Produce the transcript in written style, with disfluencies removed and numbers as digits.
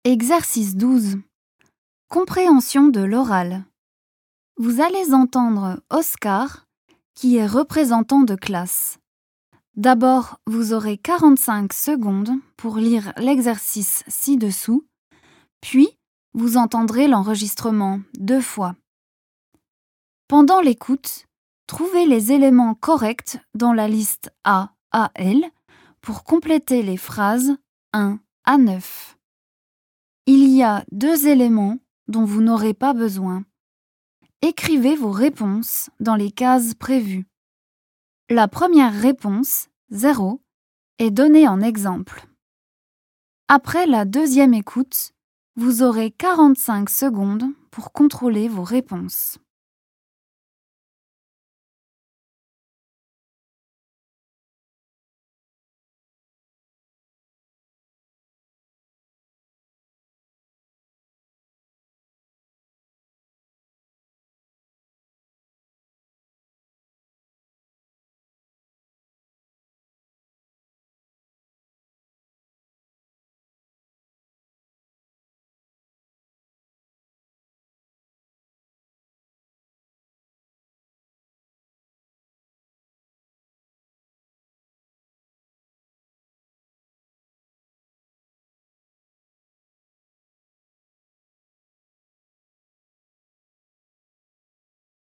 Exercice 12. Compréhension de l'oral. Vous allez entendre Oscar, qui est représentant de classe. D'abord, vous aurez 45 secondes pour lire l'exercice ci-dessous, puis vous entendrez l'enregistrement 2 fois. Pendant l'écoute, trouvez les éléments corrects dans la liste A à L pour compléter les phrases 1 à 9. Il y a 2 éléments dont vous n'aurez pas besoin. Écrivez vos réponses dans les cases prévues. La première réponse, 0, est donnée en exemple. Après la deuxième écoute, vous aurez 45 secondes pour contrôler vos réponses.